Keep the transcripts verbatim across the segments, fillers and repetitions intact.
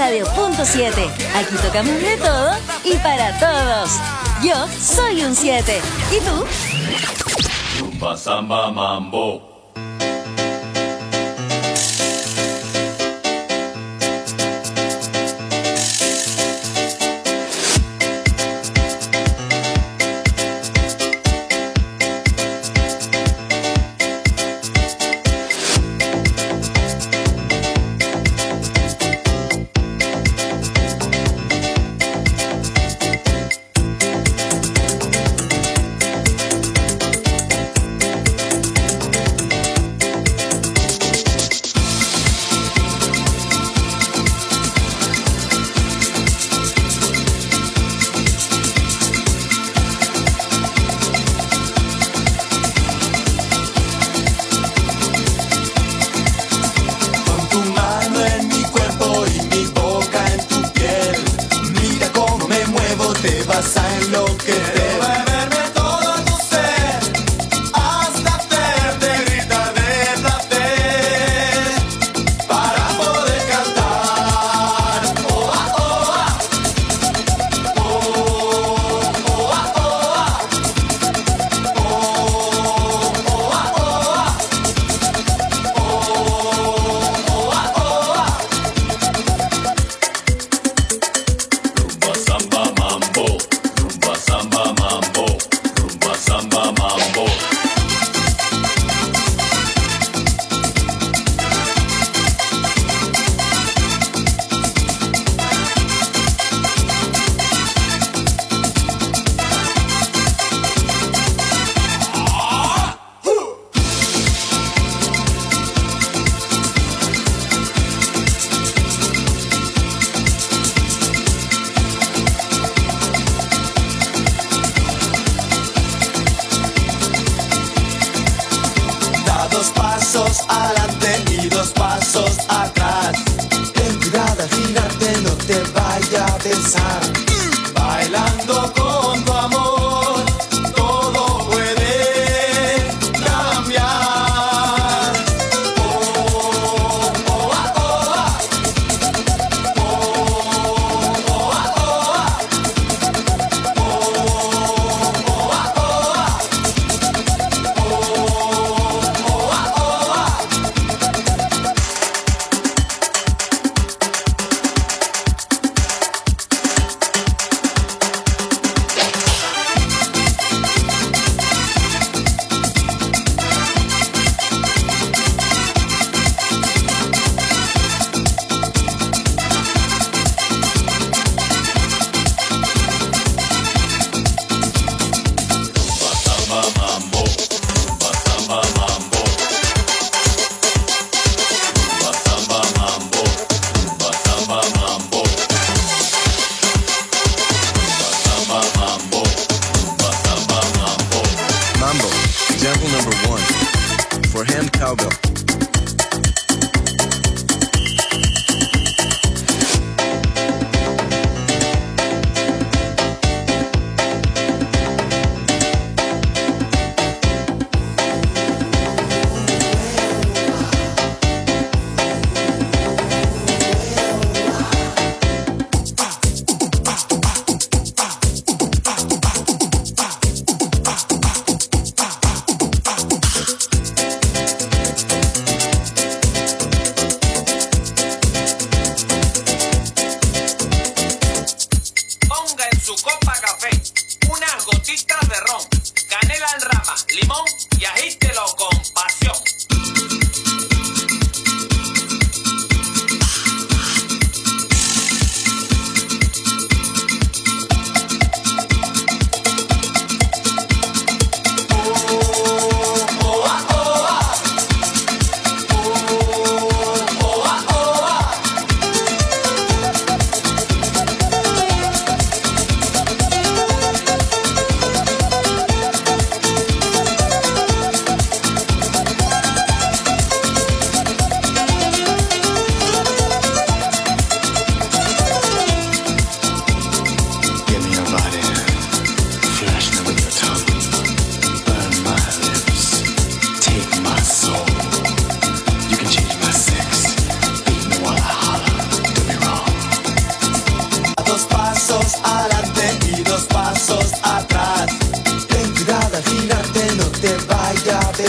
Radio punto siete. Aquí tocamos de todo y para todos. Yo soy un siete. ¿Y tú? Rumba, samba, mambo.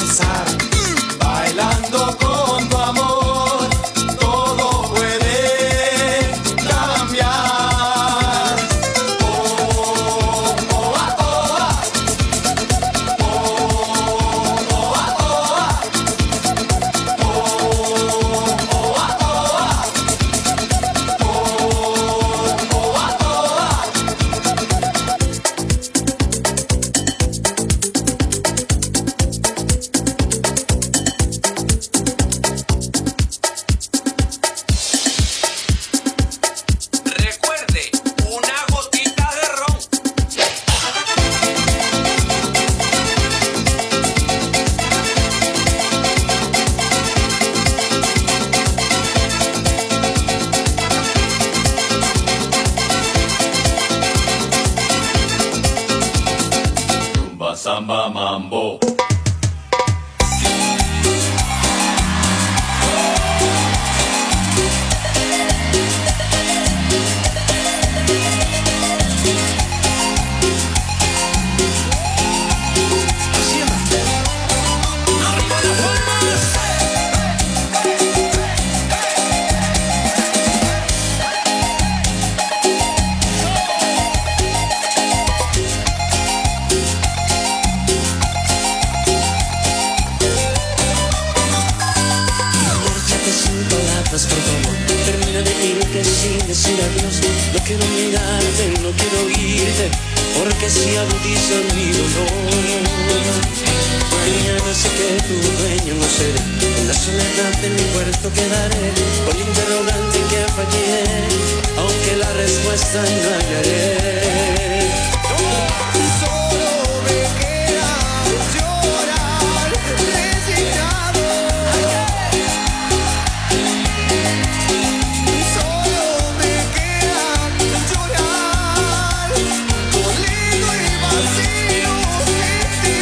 gozar. Bailando con tu amor, todo puede cambiar. Oh, oh, ah, oh, ah. Oh, oh, ah, oh, ah. Oh, oh, ah, oh, ah. Oh, oh, ah, oh, ah. Recuerde, una gotita de ron. Rumba, samba, mambo. Márchate sin palabras, por favor. Termina de irte sin decir adiós. No quiero mirarte, no quiero oírte, porque si agudiza mi dolor. Mañana sé que tu dueño no seré. En la soledad de mi puerto quedaré, con el interrogante que fallé, aunque la respuesta no hallaré. Solo me queda llorar, resignado. Solo me queda llorar, dolido y vacío sin ti.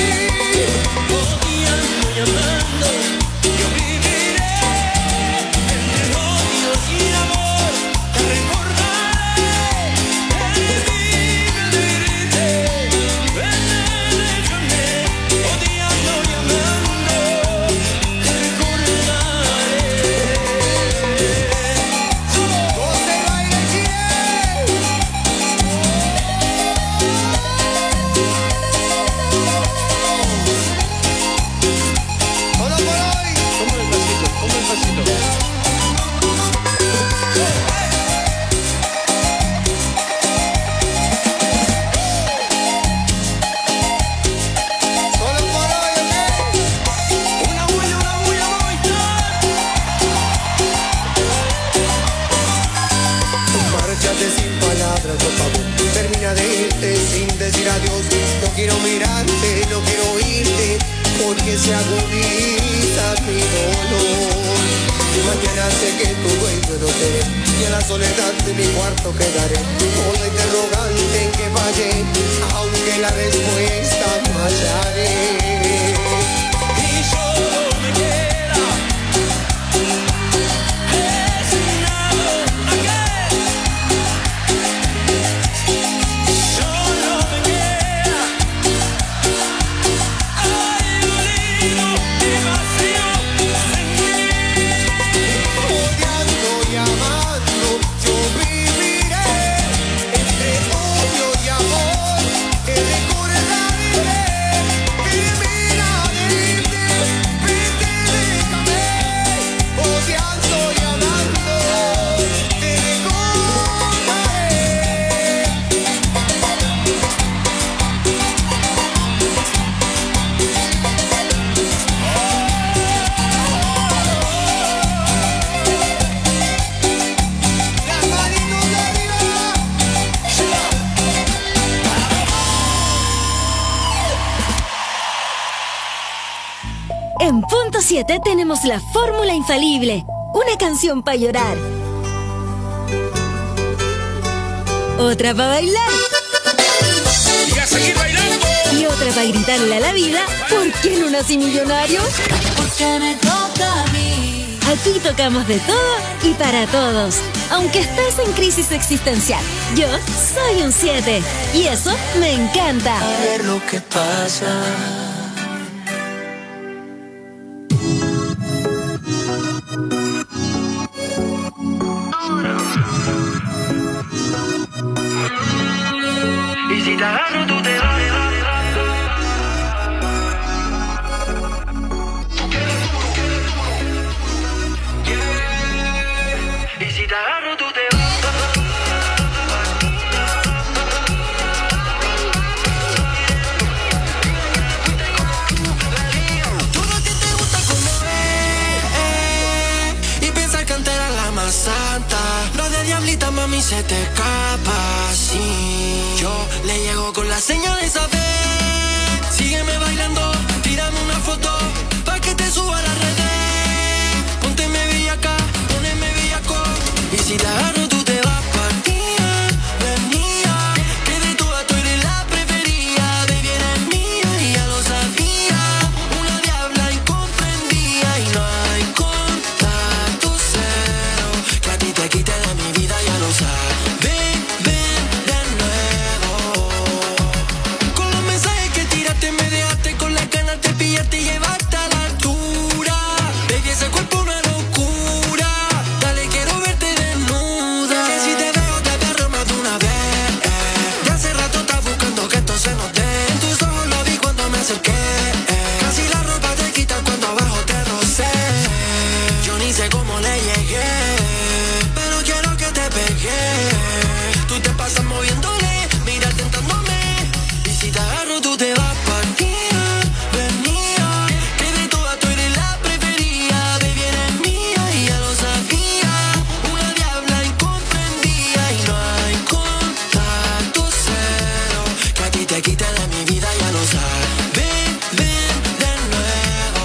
Odiando y amando, yo viviré entre odios y amor. Te recordaré, el día de irte. Ven, déjame, odiando y amando, te recordaré. José Baile Chile. Solo por hoy. Como el pasito, como el pasito. Solo por hoy, ¿ok? Una bulla, una bulla, Márchate sin palabras, por favor. Termina de irte sin decir adiós. No quiero mirarte, no quiero oírte, porque se agudiza mi dolor. Mañana sé que tu dueño no seré, y en la soledad de mi cuarto quedaré, con la interrogante en que fallé, aunque la respuesta no hallaré. y solo me queda resignado. Again. Solo me queda ay, dolido y vacío sin ti. Odiando y amando, yo viviré entre odio y amor, que recordaré. Termina de irte, vete, déjame. Odiando y amando, te recordaré. Las manitos arriba. En punto siete tenemos la fórmula infalible. Una canción para llorar. Otra para bailar. Y a seguir bailando. Y otra para gritarle a la vida, ¿por qué no nací millonario? Porque me toca a mí. Aquí tocamos de todo y para todos. Aunque estés en crisis existencial, yo soy un siete. Y eso me encanta. A ver lo que pasa. mí se te escapa así. Yo le llego con la señal de saber. Sígueme bailando, tírame una foto pa' que te suba a las redes. Pónteme bellaca, poneme bellaco. Y si te agarro tú te vas pa' ti. Venía, que de todas tú eres la preferida. Baby eres mía y ya lo sabía. Una diabla incomprendida. Y no hay contacto cero que a ti te quite de mi vida, ya lo sabes. Ven, ven de nuevo. Con los mensajes que tiraste me dejaste con las ganas de pillarte y llevarte a la altura. Baby, ese cuerpo una locura. Dale, quiero verte desnuda. Que si te veo te agarro más de una vez. eh. Ya hace rato estás buscando que esto se nos dé. En tus ojos lo vi cuando me acerqué. eh. Casi la ropa te quitas cuando abajo te rocé. Yo ni sé cómo le llegué, pero quiero que te pegué. Tú te pasas moviéndole, mira tentándome. Y si te agarro tú te vas pa' ti. Venía, que de todas tú eres la preferida. Baby eres mía y ya lo sabía. Una diabla incomprendida. Y no hay contacto cero que a ti te quite de mi vida, ya lo sabes. Ven, ven de nuevo.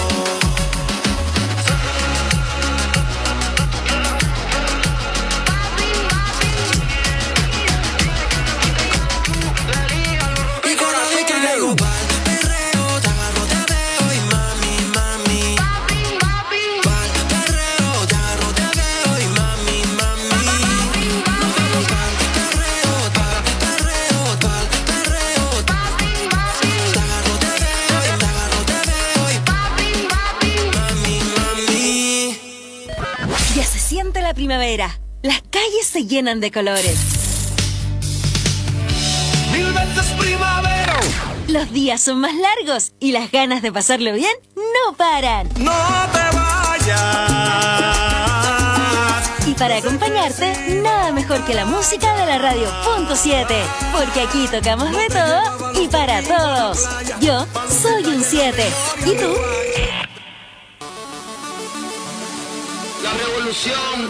Y cada vez que caigo pa'l perreo, te agarro, te veo y mami, mami. Pa'l perreo, te agarro, te veo y mami, mami. Nos vamos pa'l perreo, pa'l perreo, pa'l perreo. Te agarro, te veo y te agarro, te veo y mami, mami. Ya se siente la primavera. Las calles se llenan de colores. Mil veces primavera. Los días son más largos y las ganas de pasarlo bien no paran. No te vayas. Y para acompañarte, nada mejor que la música de la radio punto siete. Porque aquí tocamos de todo y para todos. Yo soy un siete. ¿Y tú? La revolución.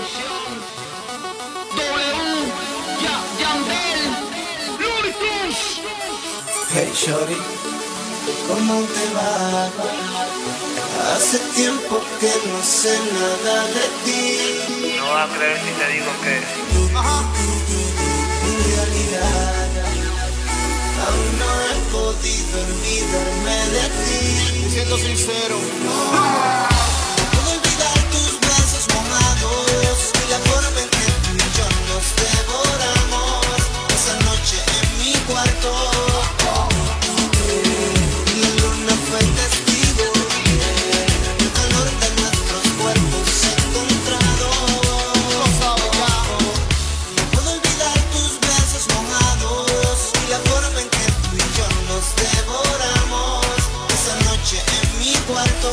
W. Ya, Yandel. Luis. Hey shorty, ¿cómo te va? Hace tiempo que no sé nada de ti. No vas a creer si te digo que En realidad, aún no he podido olvidarme de ti. Siendo sincero, no puedo olvidar tus besos mojados y la forma en que tú y yo nos devoramos esa noche en mi cuarto. Y la luna fue testigo, el calor de nuestros cuerpos encontrados. No puedo olvidar tus besos mojados y la forma en que tú y yo nos devoramos esa noche en mi cuarto.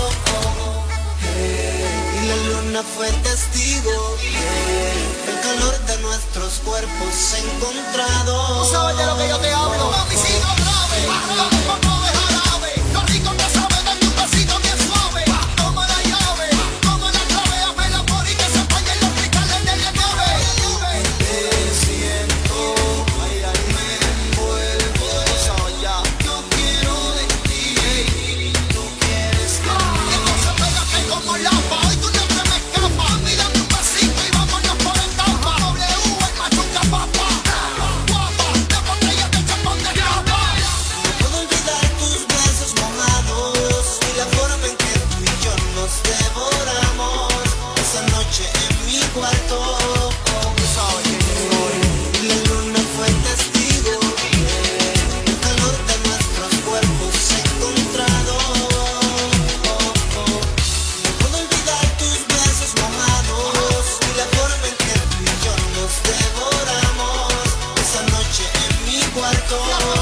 Y la luna fue testigo, el calor de nuestros cuerpos encontrados. ¿Tú sabes de lo que yo te hablo? Mami, si no grave, vamos de jarabe. Lo rico que sabe de tu besito bien suave. Toma la llave, toma la clave, hazme el amor y que se apaguen los cristales de la nave. Te siento, me envuelvo. Yo quiero de ti, tú quieres de mí. Entonces pégate como lapa, hoy tu nombre me escapa. Mírame un besito y vámonos por etapa. W, el machuca papa. Guapa, de botella de chapón de capa. No puedo olvidar tus besos mojados y la forma en que tú y yo nos devoramos esa noche en mi cuarto. Y la luna fue testigo, el calor de nuestros cuerpos encontrados. No puedo olvidar tus besos mojados y la forma en que tú y yo nos devoramos esa noche en mi cuarto.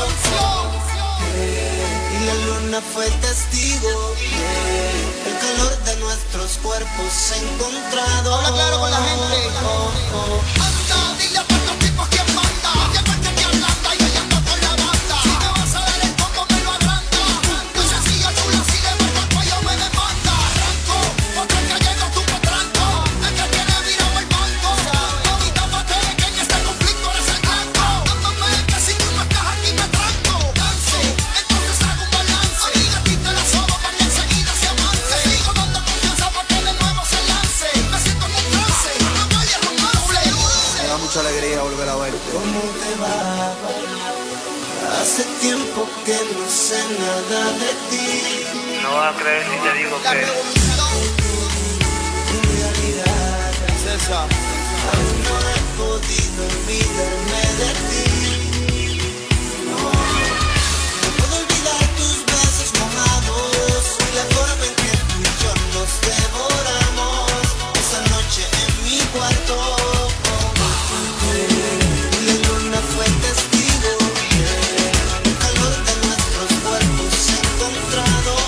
Y la luna fue testigo, el calor de nuestros cuerpos encontrados. Habla claro con la gente. Anda, dile a todos los tipos quién manda. Que parte que ablanda y ella anda con la banda. Si me vas a dar el combo me lo agranda. Muy sencillo, chula, si le meto el cuello me demanda. Arranco, otro que llega tu potranco. El que tiene virado el banco. Ahorita pa' que ¿cómo te va? Hace tiempo que no sé nada de ti. No vas a creer si te digo que En realidad, princesa, aún no he podido olvidarme de ti. No, no puedo olvidar tus besos mojados y la forma en que tú y yo nos devoramos esa noche en mi cuarto. Y la luna fue testigo, el calor de nuestros cuerpos encontrados.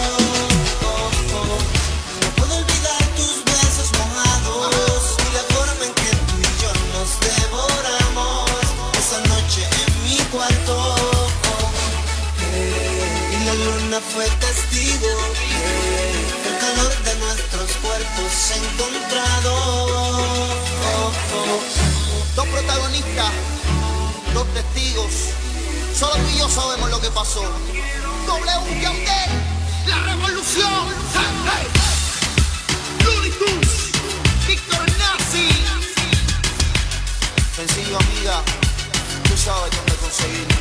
No puedo olvidar tus besos mojados y la forma en que tú y yo nos devoramos esa noche en mi cuarto. Y la luna fue testigo, el calor de nuestros cuerpos encontrados. Dos protagonistas, dos testigos. Solo tú y yo sabemos lo que pasó. W K D, la revolución. Hey, hey. Looney Tunes, Víctor Nazi. Sencillo, amiga, tú sabes dónde conseguirlo.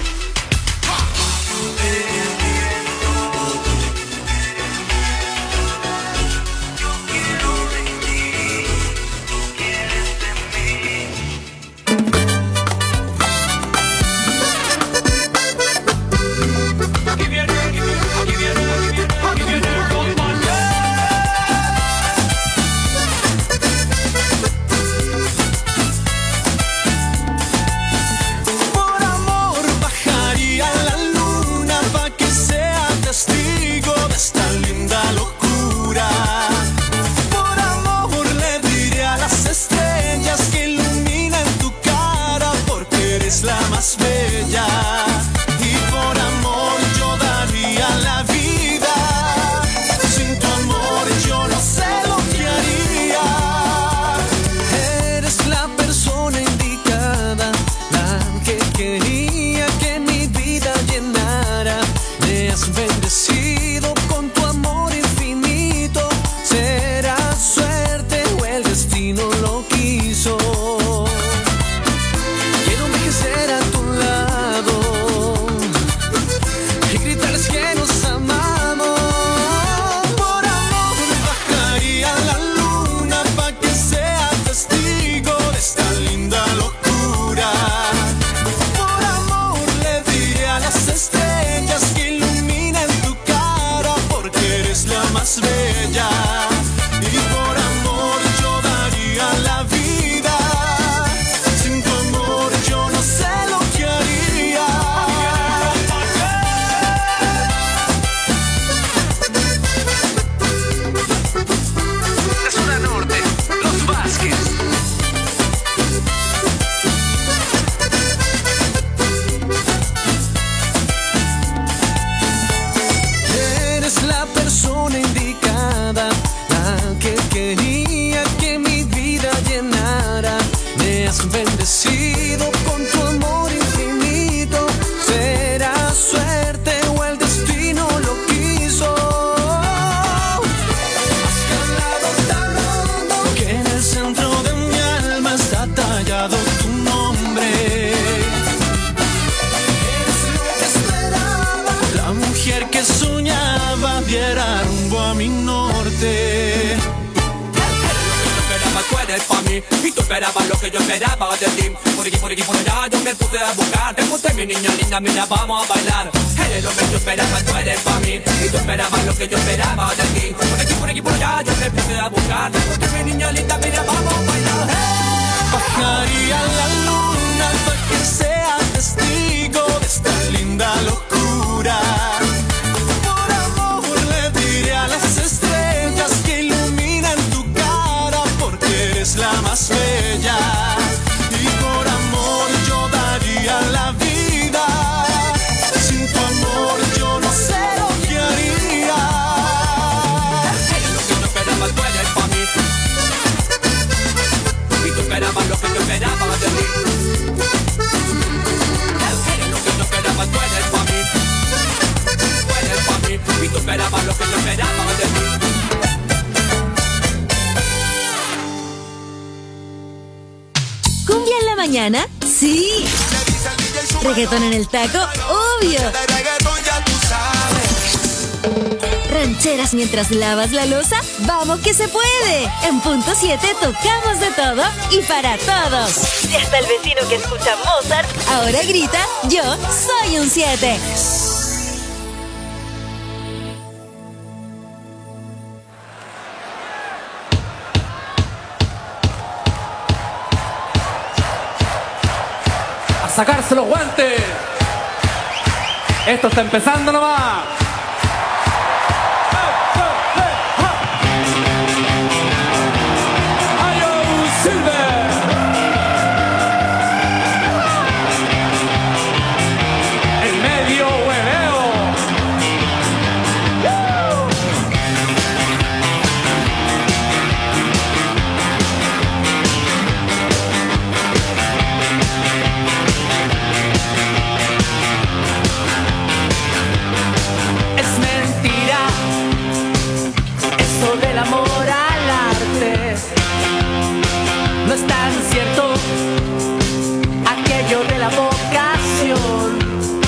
Y tú esperabas lo que yo esperaba de ti. Por aquí, por aquí, por allá yo me puse a buscar. Te puse mi niña linda, mira, vamos a bailar. Eres lo que yo esperaba, tú eres pa' mí. Y tú esperabas lo que yo esperaba de ti. Por aquí, por aquí, por allá yo me puse a buscar. Te puse mi niña linda, mira, vamos a bailar. Hey. Bajaría la luna para que sea testigo de esta linda locura. Por amor le diré a las estrellas que iluminan tu cara, porque eres la más bella. Y por amor yo daría la vida. Sin tu amor yo no sé lo que haría. Eres lo que yo esperaba, tú eres pa' mí. Y tú esperabas lo que yo esperaba de ti. Eres lo que yo esperaba, tú eres pa' mí. Tú eres pa' mí. Y tú esperabas lo que yo esperaba de ti. Cumbia en la mañana, Sí. Reggaetón en el taco, obvio. Rancheras mientras lavas la loza, ¡vamos que se puede! En Punto siete tocamos de todo y para todos. Y hasta el vecino que escucha Mozart ahora grita, yo soy un siete. A sacarse los guantes. Esto está empezando nomás. Del amor al arte no es tan cierto aquello de la vocación.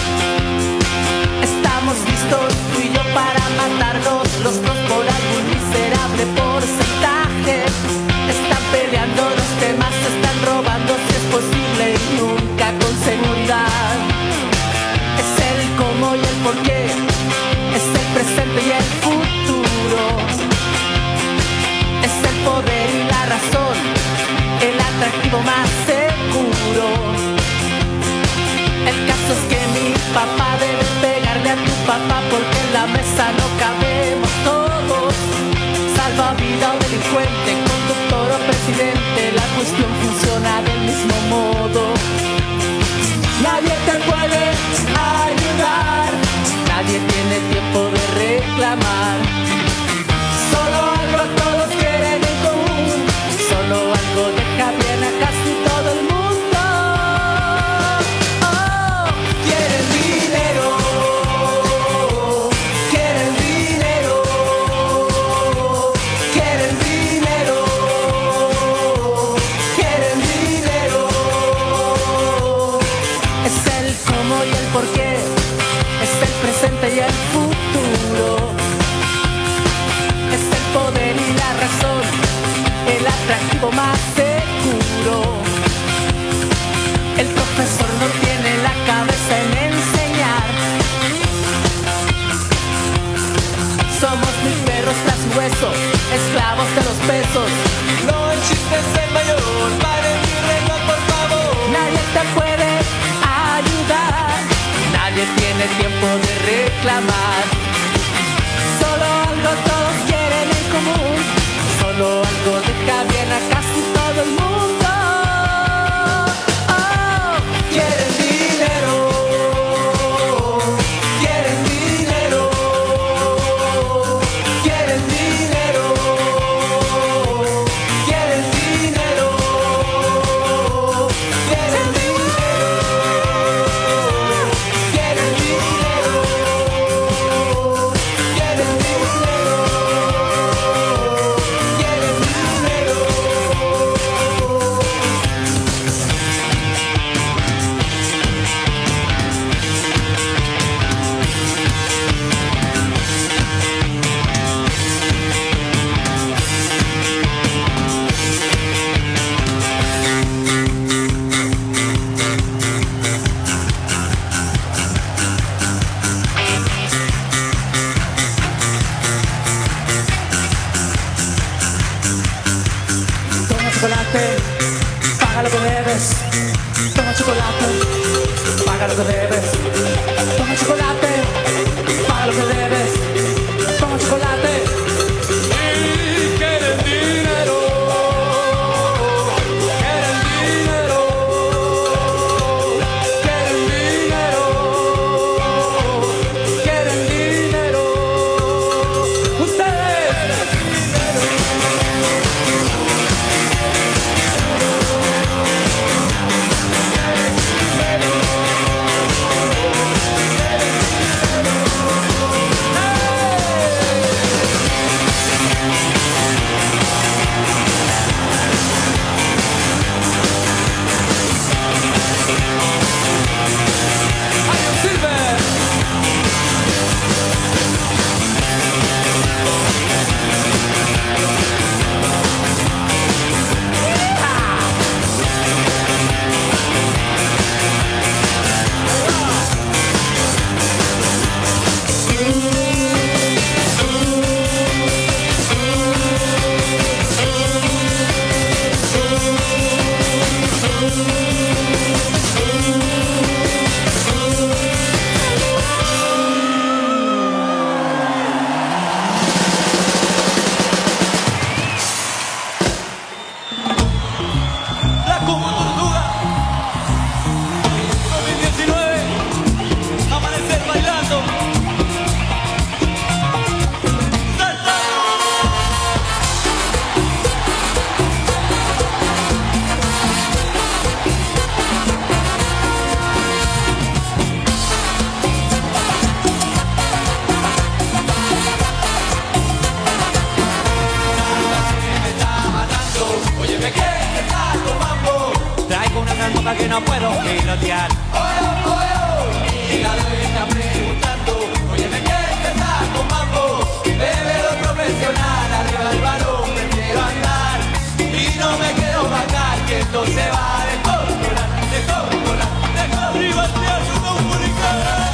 Estamos listos tú y yo para matarnos los dos por algún miserable porcentaje. Están peleando los temas, se están robando si es posible y nunca con seguridad. Es el cómo y el por qué, es el presente y el futuro. Es el poder y la razón, el atractivo más seguro. El caso es que mi papá debe pegarle a tu papá porque en la mesa no cabemos todos. Salvavidas o delincuente, conductor o presidente, la cuestión funciona del mismo modo. Nadie te puede ayudar, nadie tiene tiempo de reclamar. Solo algo todos quieren en común, solo algo deja bien a casi todo el mundo. Oh, quieren dinero, quieren dinero, quieren dinero, quieren dinero. Es el cómo y el por qué, es el presente y el futuro. Es el poder y la razón, el atractivo más seguro. El profesor no tiene la cabeza en enseñar. Somos mis perros tras hueso, esclavos de los pesos. No el chiste es el mayor, pare mi reloj por favor. Nadie te puede ayudar, nadie tiene tiempo de reclamar. Solo algo todos quieren en común, solo algo deja bien a casi todo el mundo. Oh, quieren dinero, quieren dinero, quieren dinero, quieren dinero, quieren dinero, quieren dinero. chocolate, paga lo que debes. Toma chocolate, paga lo que debes. Toma chocolate, paga lo que debes. Toma chocolate. Y quieren dinero, quieren dinero, quieren dinero, quieren dinero. Ustedes. no puedo pilotear. Y la de está preguntando, oye, ¿me quieres estar con mambo? Bebe lo profesional, arriba el balón, prefiero andar. Y no me quiero bajar, que esto se va de controlar, de controlar, de controlar, de comunicar.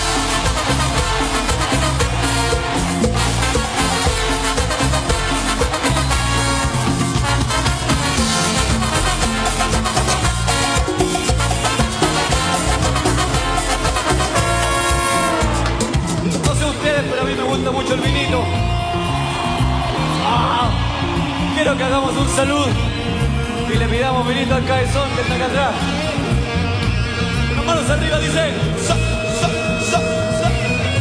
Pero a mí me gusta mucho el vinito. Ah, quiero que hagamos un saludo y le pidamos vinito al cabezón que está acá atrás. Las manos arriba, dice. So, so, so, so.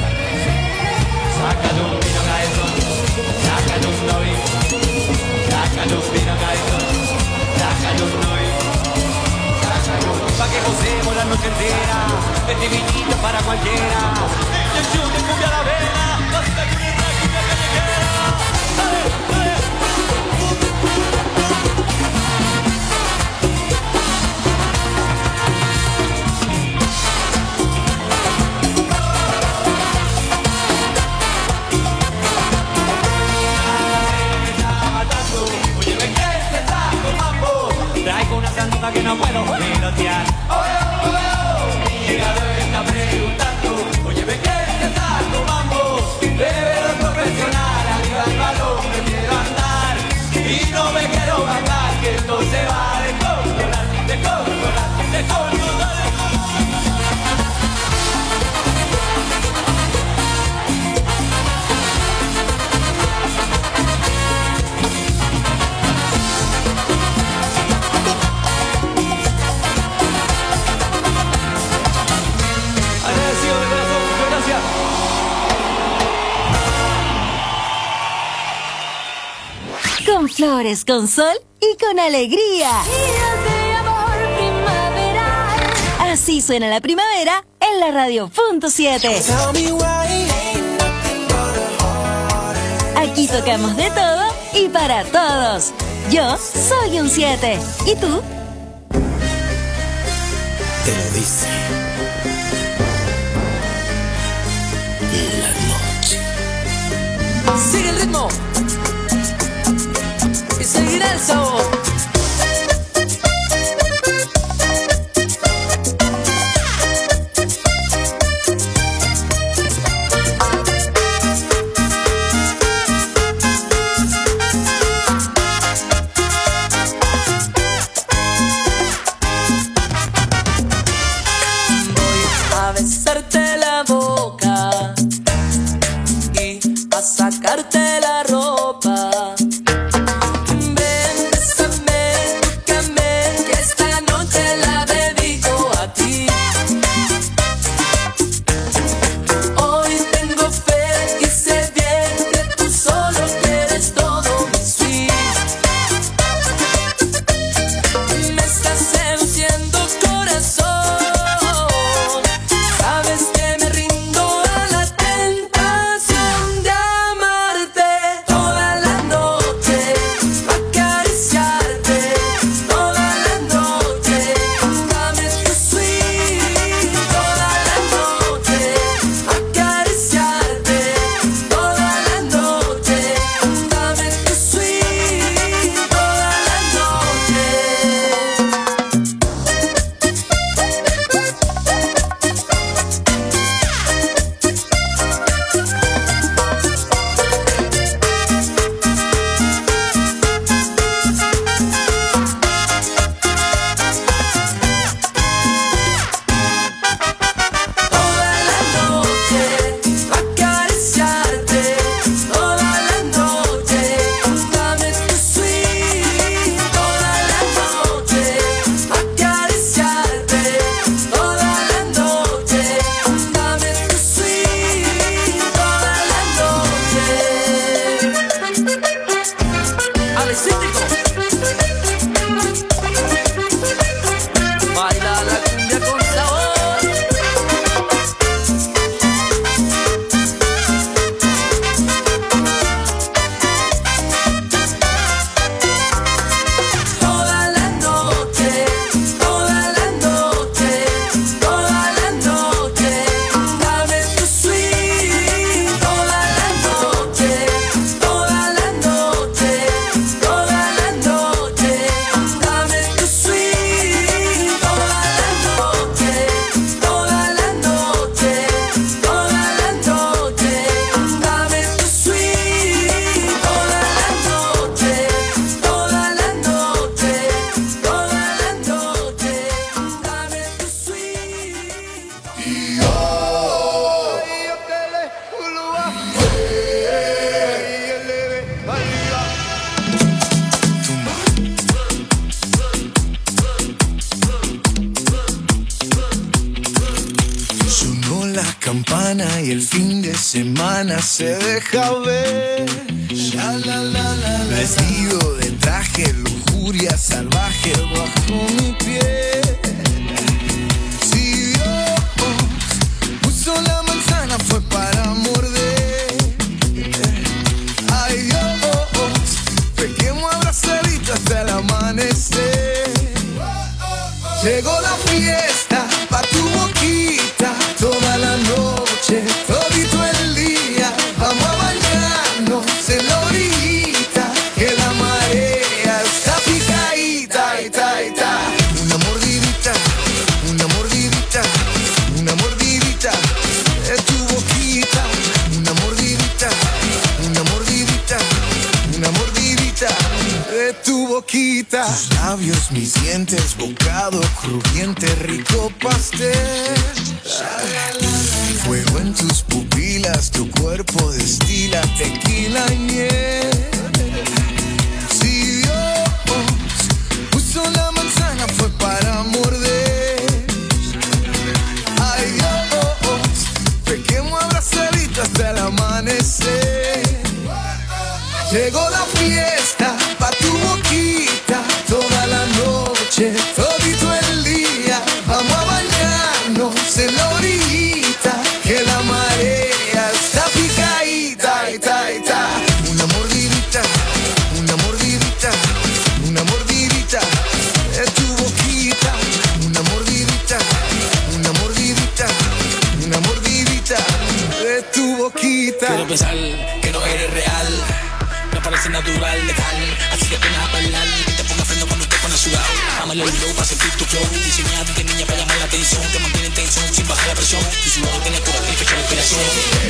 Sácale un vino, cabezón. Sácale un novio. Sácale un vino, cabezón. Sácale un novio. Sácale un... Pa' que gocemos la noche entera. Este vinito para cualquiera. Y el chute cumbia la vena. Basta con el rack y la callejera. ¡Dale, dale! Oye, ¿me quieres que estás con mambo? Traigo una santa que no puedo pilotear. Llegado está preguntando, oye, ¿me quieres que estás con mambo? Bebe lo profesional, arriba el balón, prefiero andar. Y no me quiero bajar, que esto se va de controlar, de controlar, de controlar. Con flores, con sol y con alegría. Así suena la primavera en la radio punto siete. Aquí tocamos de todo y para todos. Yo soy un siete. ¿Y tú? Te lo dice la noche. Sigue el ritmo y seguirá el sabor. Besarte la boca y a sacarte la ropa. Ven, bésame, tócame, que esta noche la dedico a ti. Hoy tengo fe y sé bien que tú solo quieres todo mi sweet. Me estás seduciendo, corazón. Toda la noche, toda la noche. semana y el fin de semana se deja ver. Vestido de traje, lujuria salvaje bajo mi piel. Si Dios puso la manzana fue para morder. Ay Dios, pequemos abrazaditos hasta el amanecer. Llegó la fiesta pa' tu boquita, toda la noche, todito el día. Vamos a bañarnos en la orillita, que la marea está picadita, ita, ita. Una mordidita, una mordidita, una mordidita de tu boquita. Una mordidita, una mordidita, una mordidita de tu boquita. Tus labios, mis dientes, bocado crujiente, rico pastel. Fuego en tus pupilas, tu cuerpo destila tequila y miel. Si Dios puso la manzana fue para morder. Ay Dios, pequemos abrazaditos hasta el amanecer. Llegó la fiesta pa' tu boquita, toda la noche, todito el día. Vamos a bañarnos en la orillita, que la marea está picadita, ita, ita. Una mordidita, una mordidita, una mordidita de tu boquita. Una mordidita, una mordidita, una mordidita de tu boquita. Quiero pensar que no eres real, me parece natural, letal. Así que ven a bailar, que te ponga freno cuando te pones sudado. Amale el flow para sentir tu flow, diseñado de niña para llamar la atención. Te mantiene en tensión sin bajar la presión, y su modo tiene cura y fecha la inspiración.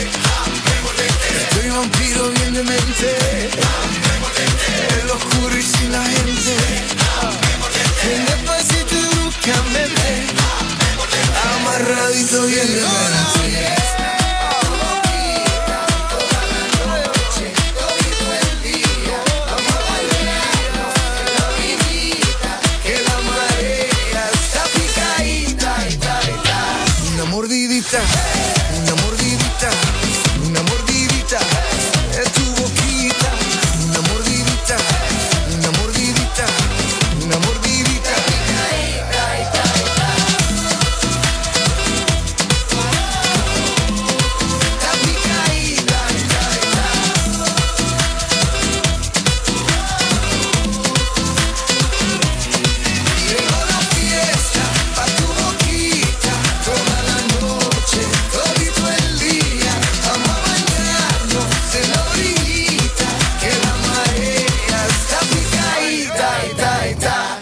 Estoy vampiro bien de mente, el oscuro y sin la gente. En despacito y bruscamente, amarradito bien de mente. Mordidita, una mordidita, una mordidita de tu boquita. Una mordidita, una mordidita, una mordidita. La picadita, llegó la fiesta pa' tu boquita, toda la noche, todito el día. Vamos a bañarnos en la orillita, que la marea está picadita, ita, ita.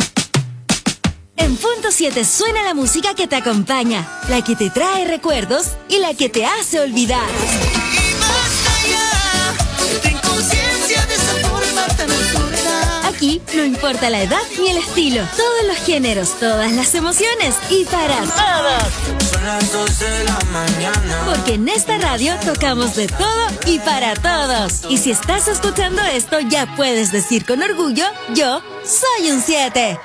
En Punto siete suena la música que te acompaña, la que te trae recuerdos y la que te hace olvidar. Y basta ya, ten conciencia de esa forma tan absurda. Aquí no importa la edad ni el estilo, todos los géneros, todas las emociones y para todos. Son las doce de la mañana. Porque en esta radio tocamos de todo y para todos. Y si estás escuchando esto, ya puedes decir con orgullo, yo soy un siete.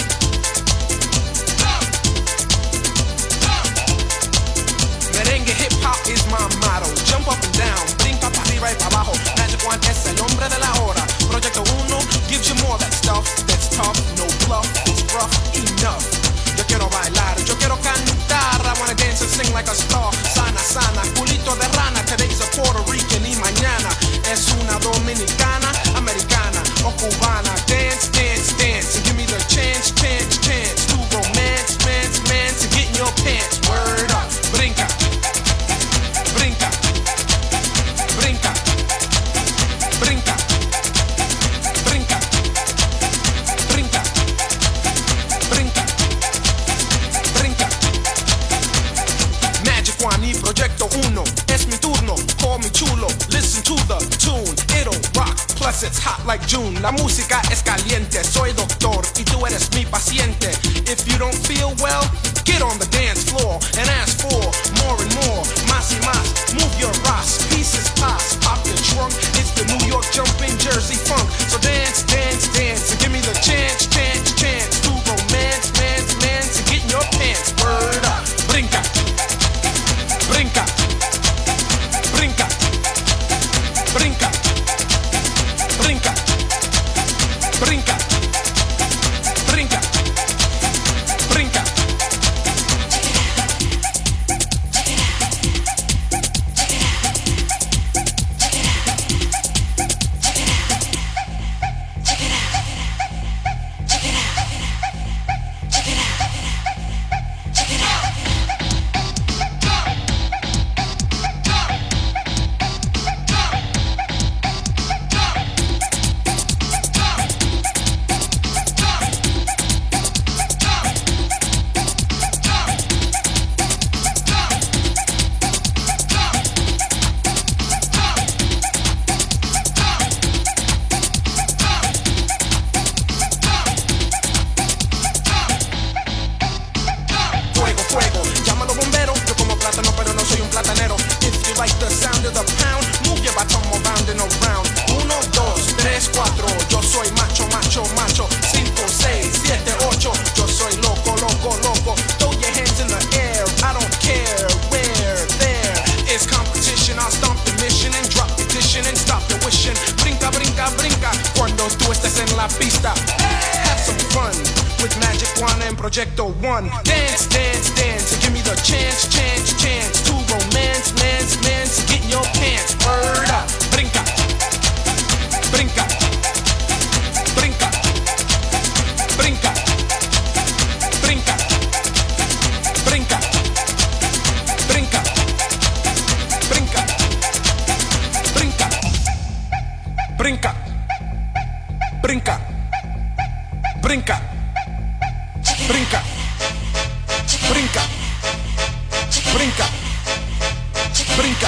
Merengue, hip Juan y Proyecto Uno. Es mi turno, call me chulo. Listen to the tune, it'll rock. Plus it's hot like June. La música es caliente. Soy doctor y tú eres mi paciente. If you don't feel well, get on the dance floor and ask for more and more. Más y más, move your ass. Pieces pass, pop your trunk. It's the New York jumping Jersey funk. So dance, dance, dance, and give me the chance, chance, chance to romance, man's, man's, and get in your pants. Word up, brinca, brinca, brinca, brinca, brinca, brinca, brinca, brinca. Proyecto One. Dance, dance, dance, and give me the chance, chance, chance to romance, man's, man's, get in your pants. Word up, brinca, brinca, brinca, brinca, brinca, brinca, brinca, brinca, brinca, brinca, brinca, brinca. Brinca, brinca, brinca, brinca.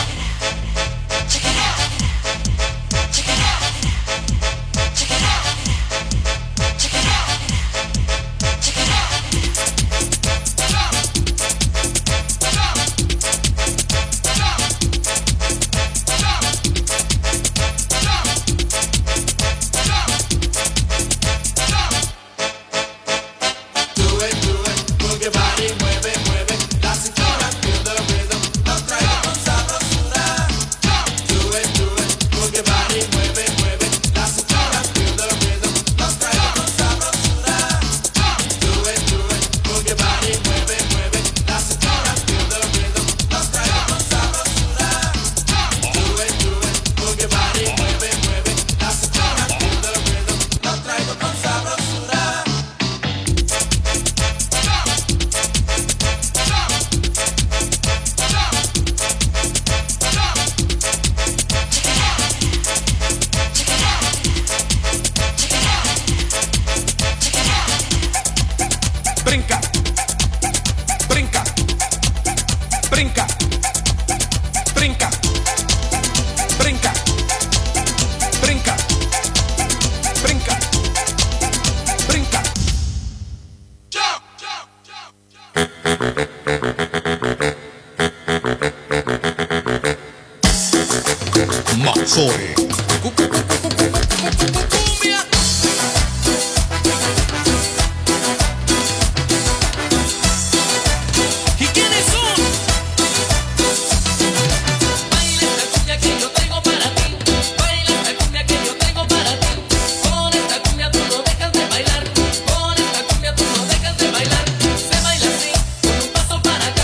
Brinca, brinca, brinca, brinca, brinca, brinca, brinca, brinca. Jump, jump, jump, jump. Mazzone.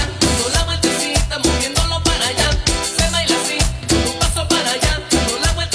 Moviéndolo para allá, se baila así, un paso para allá, no la vuelta.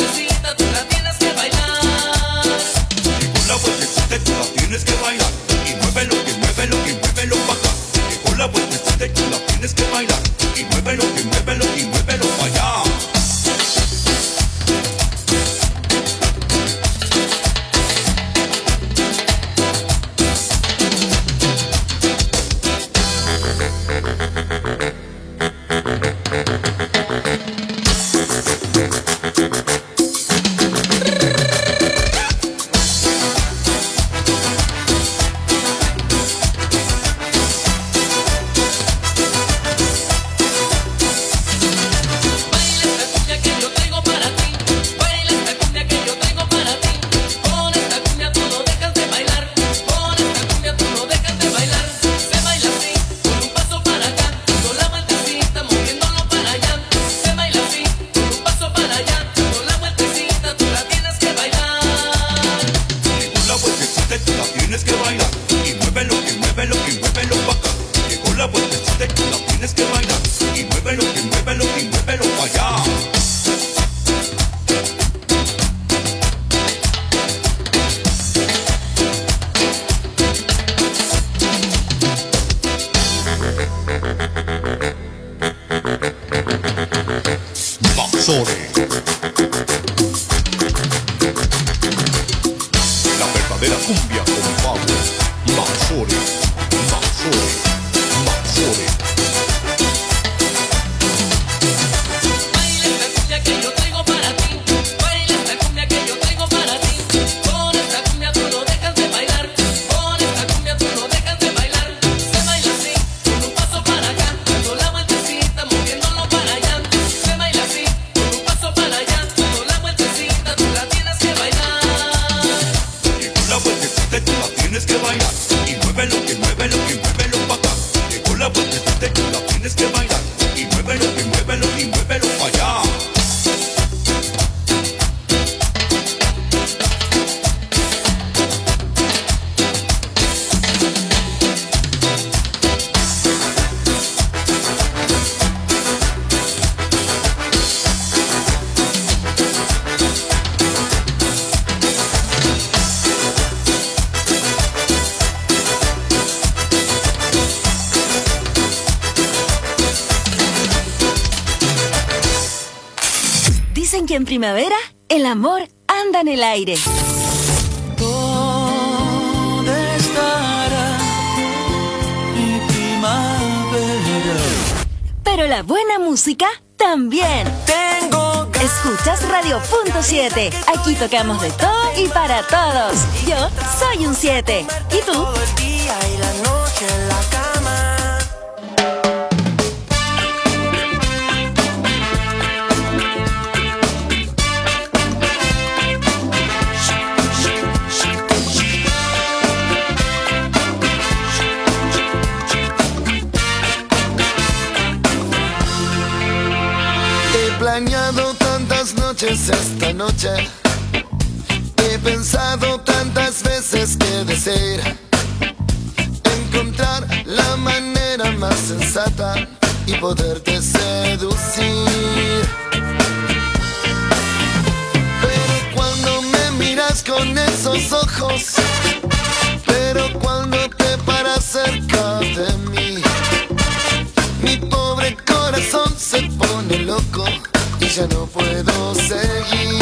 pa' acá. Llegó la vueltecita y tú la tienes que bailar. Y muévelo, y muévelo, y muévelo pa' allá. Maxore. La verdadera cumbia con Pablo. Maxore, Maxore, Maxore. Baila esta cumbia que yo traigo para ti. Baila esta cumbia que yo traigo para ti. Con esta cumbia tú no dejas de bailar. Con esta cumbia tú no dejas de bailar. Se baila así, con un paso para acá, dando la vueltecita, moviéndolo para allá. Se baila así, con un paso para allá, dando la vueltecita, tú la tienes que bailar. Llegó la vueltecita y tú la tienes que bailar. Y muévelo, y muévelo, y muévelo pa' acá. Llegó la vueltecita y tú la tienes que bailar. Y muévelo, y muévelo, y muévelo pa' allá. Dicen que en primavera el amor anda en el aire. ¿Dónde estará mi primavera? Pero la buena música también. Tengo Escuchas Radio Punto siete. Aquí tocamos de todo y para todos. Yo soy un siete. ¿Y tú? todo el día y la noche en la cama. He planeado tantas noches esta noche. He pensado tantas veces que desear encontrar la manera más sensata y poderte seducir. Pero cuando me miras con esos ojos, pero cuando te paras cerca de mí, mi pobre corazón se pone loco y ya no puedo seguir.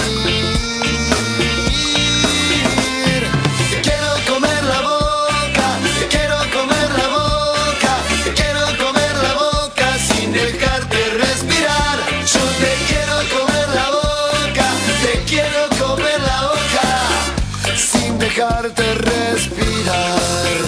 Te quiero comer la boca, te quiero comer la boca, te quiero comer la boca sin dejarte respirar. Yo te quiero comer la boca, te quiero comer la boca sin dejarte respirar.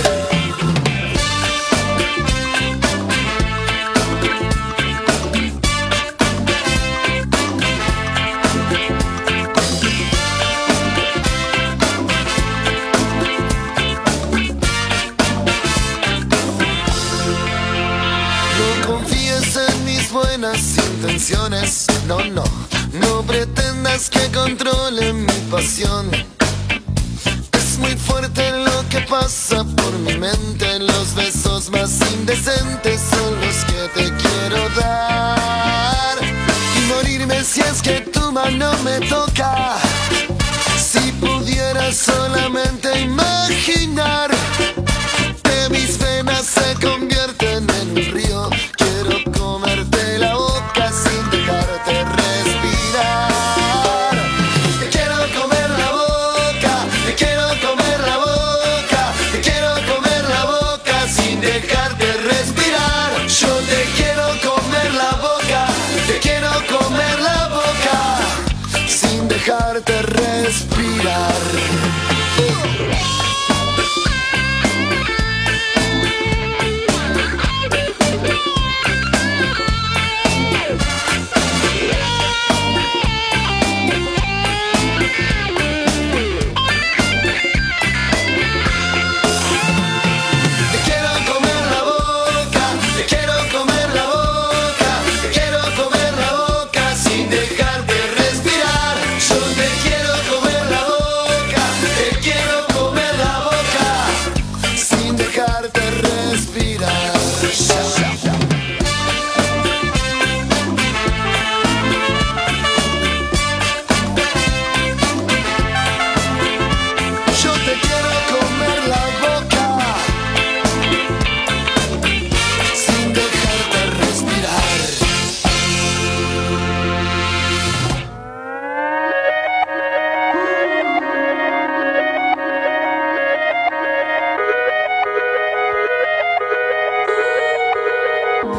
Intenciones, no, no, no pretendas que controle mi pasión. Es muy fuerte lo que pasa por mi mente. Los besos más indecentes son los que te quiero dar y morirme si es que tu mano me toca. Si pudiera solamente imaginar que mis venas se convierten en un río, quiero comerte la boca sin dejarte respirar. Te quiero comer la boca, te quiero comer la boca, te quiero comer la boca sin dejarte respirar. Yo te quiero comer la boca, te quiero comer la boca sin dejarte respirar. Te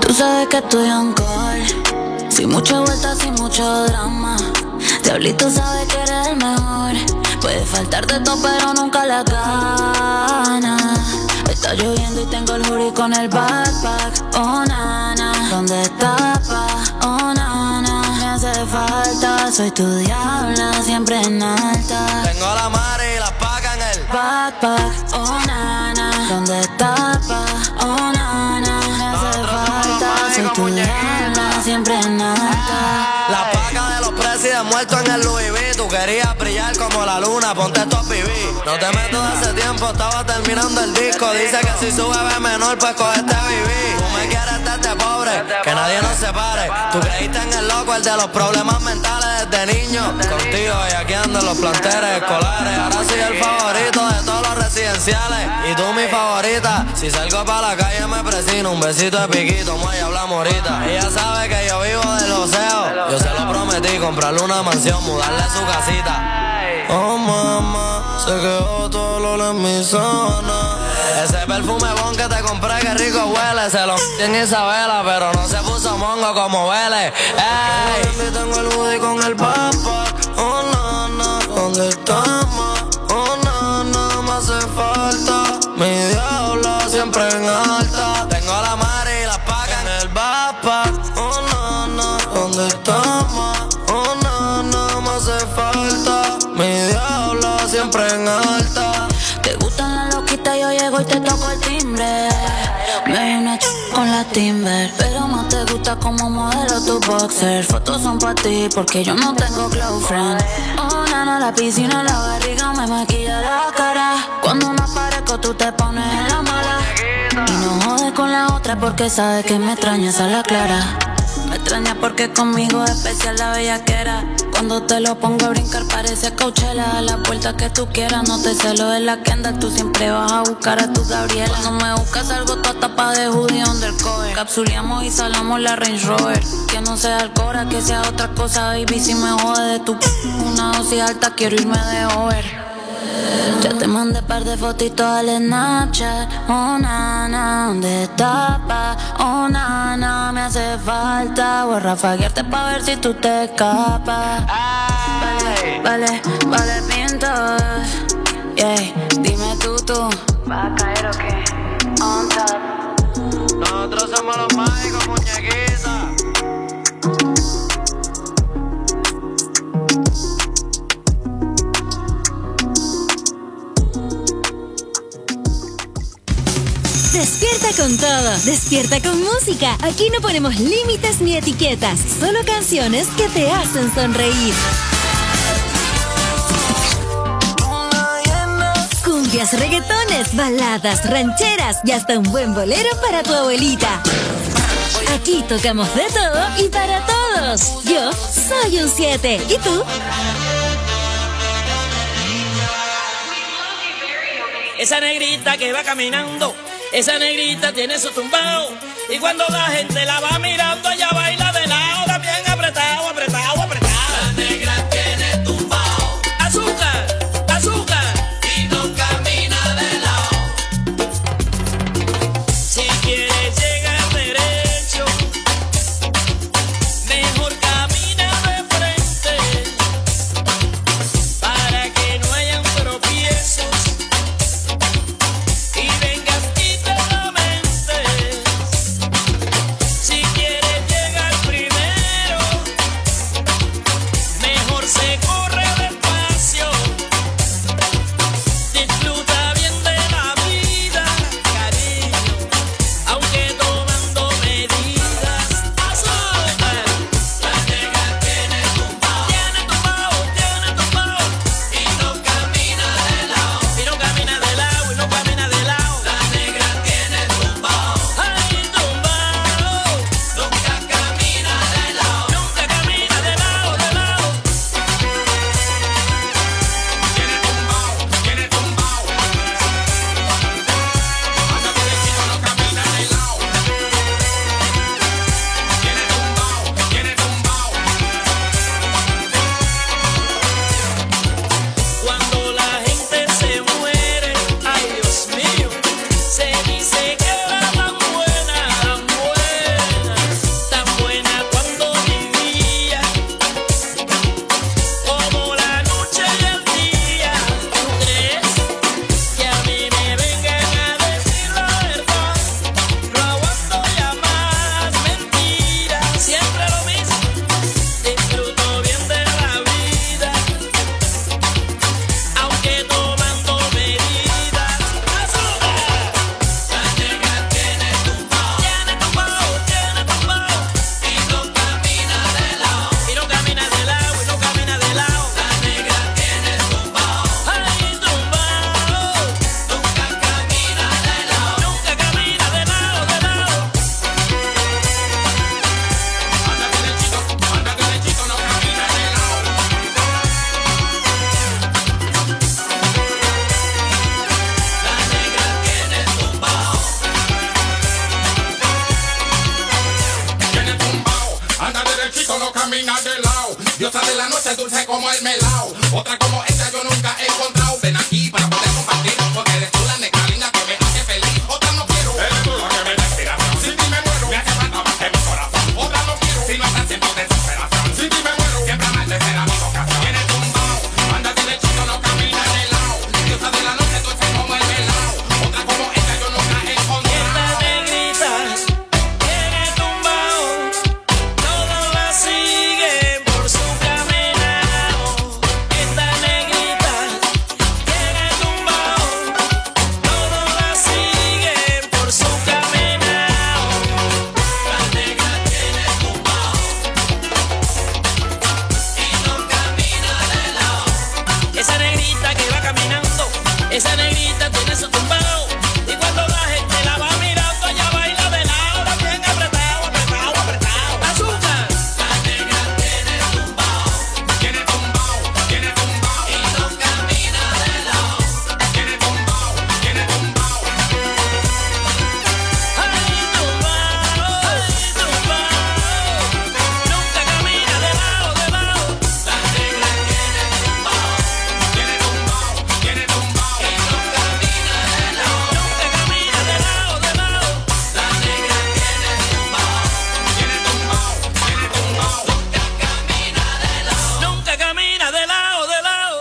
Tú sabes que estoy on call, sin mucha vuelta, sin mucho drama. Diablito sabe que eres el mejor. Puede faltar de todo pero nunca la gana. Está lloviendo y tengo el hoodie con el backpack. Oh nana, ¿dónde está pa? Oh nana, me hace falta. Soy tu diabla, siempre en alta. Tengo la mare y la paca en el backpack. Oh nana, ¿dónde está pa? Oh nana, me hace falta. Soy tu diabla, siempre en alta. La paca de los presidentes muertos en el Louis V. Tú querías brillar como la luna, ponte estos P V. No te meto de hace tiempo, estaba terminando el disco. Dice que si sube ve menor, pues coge este B B. Tú me quieres darte pobre, que nadie nos separe. Tú creíste en el loco, el de los problemas mentales desde niño. Contigo y aquí ando en los planteles escolares. Ahora soy el favorito de todos los residenciales. Y tú mi favorita. Si salgo para la calle me presino. Un besito de piquito, muelle, hablamos ahorita. Ella sabe que yo vivo del oseo. Yo se lo prometí, comprarle una mansión, mudarle su casita. Oh mamá, se quedó todo el olor en mi zona. Ese perfume bon que te compré, que rico huele. Se lo en Isabela, pero no se puso mongo como huele. Ey, tengo el hoodie con el backpack. Oh nana, ¿dónde estamos? Oh nana, me hace falta. Mi diabla siempre en alta. Tengo la mare y la paca en el backpack. Oh nana, ¿dónde estamos? Oh nana, me hace falta. Mi diabla siempre en alta. Te gustan las loquitas, yo llego y te toco el timbre. Me doy una ch con la Timber, pero más te gusta como modelo tu boxer. Fotos son pa' ti porque yo no tengo close friend. Oh nana, la piscina, la barriga me maquilla la cara. Cuando me aparezco tú te pones en la mala. Y no jodes con la otra porque sabes que me extrañas a la clara. Me extraña porque conmigo es especial la bellaquera. Cuando te lo pongo a brincar parece Coachella. A la vuelta que tú quieras, no te celo de la Kendall. Tú siempre vas a buscar a tu Gabriela. Cuando me buscas algo toda tapa de hoodie undercover. Capsuleamos y salamos la Range Rover. Que no sea Alcora, que sea otra cosa, baby. Si me jode de tu p*** una dosis alta, quiero irme de over. Ya te mandé par de fotitos al Snapchat. Oh nana, ¿dónde estás pa? Oh nana, me hace falta. Voy a rafaguearte pa' ver si tú te escapas. Vale, vale, vale, pintos. Yeah, dime tú, tú ¿vas a caer o qué? On top. Nosotros somos los mágicos, muñequitas. Despierta con todo, despierta con música. Aquí no ponemos límites ni etiquetas, solo canciones que te hacen sonreír. Cumbias, reggaetones, baladas, rancheras y hasta un buen bolero para tu abuelita. Aquí tocamos de todo y para todos. Yo soy un siete. ¿Y tú? Esa negrita que va caminando, esa negrita tiene su tumbao. Y cuando la gente la va mirando, ella baila de lado, también apretado, apretado, apretado. La negra tiene tumbao. Azúcar, azúcar. Y no camina de lado. Si quieres llegar derecho, mejor camina de frente, para que no hayan tropiezos. Si quieres llegar lechito no camina de lado. Diosa de la noche, dulce como el melao. Otra como esta yo nunca he encontrado. Ven aquí para poder compartir, porque eres tú la negra linda que me hace feliz. Otra no quiero, eres tú la que me da inspiración. Sin ti me muero, me hace falta más que mi corazón. Otra no quiero, si no estás siempre desesperación. Sin ti me muero, siempre amarle será mi vocación. Tienes tumbao, anda de lechito no camina de lado. Diosa de la noche, dulce como el melao. Otra como esta yo nunca he encontrado. Esta negrita tiene tumbao, todos la siguen por su caminado. Esta negrita tiene tumbao, todos la siguen por su caminado. La negra tiene tumbao y no camina de lado. Esa negrita que va caminando, esa negrita tiene su tumbao. Y cuando la gente la va mirando, ella baila de lado, bien apretado, apretado, apretado. Azúcar. La negra tiene tumbao, Tiene tumbao, tiene tumbao. y no camina de lado. Tiene tumbao, tiene tumbao. Ay, tumbao, ay, tumbao. Nunca camina de lado, de lado. La negra tiene tumbao, Tiene tumbao, tiene tumbao. y no camina de lado. Nunca camina de lado, de lado. La negra tiene tumbao, Tiene tumbao, tiene tumbao. nunca camina de lado, de lado.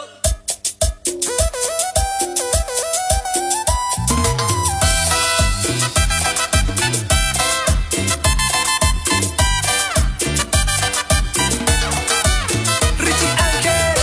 Richie Ángel.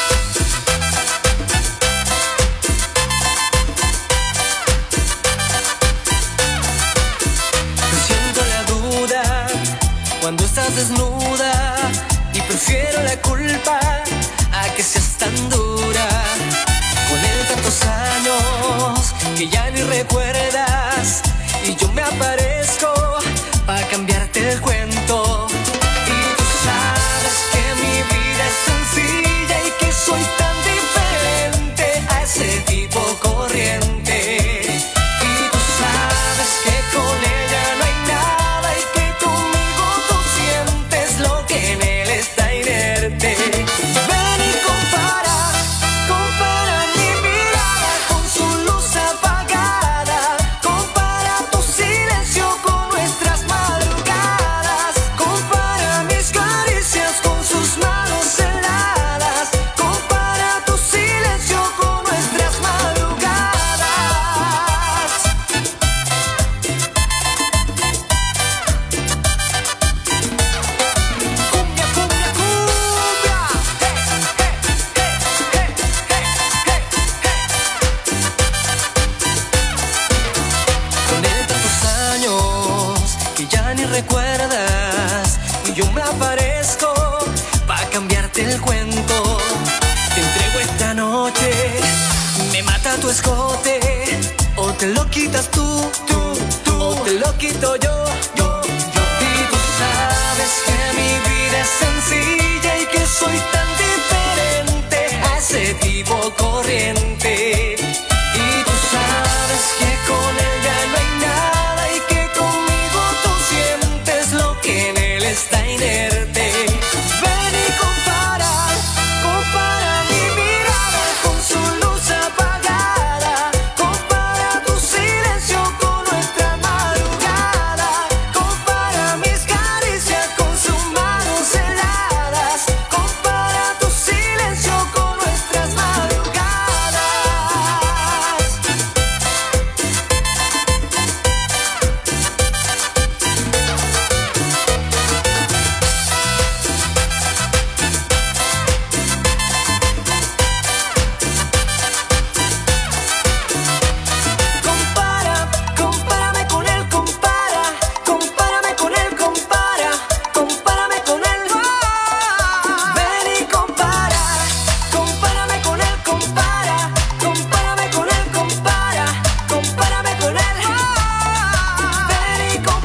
Siento la duda cuando estás desnuda y prefiero la culpa a que seas tan dura. Con él tantos años que ya ni recuerdas y yo me aparezco para cambiarte el cuento. Y tú sabes que mi vida es sencilla y que soy tan diferente a ese tipo corriente. Y tú sabes que con ella no hay nada y que conmigo tú sientes lo que en él está inerte. Ven y compara, compara mi mirada con su luz apagada. Compara tu silencio con nuestras madrugadas. Compara mis caricias con sus manos heladas. Compara tu silencio con nuestras madrugadas. Cumbia, cumbia, cumbia. Con él tantos años que ya ni recuerdas y yo me aparezco para cambiarte el cuento. Te entrego esta noche, me mata tu escote, o te lo quitas tú, tú, tú, o te lo quito yo, yo, yo. Y tú sabes que mi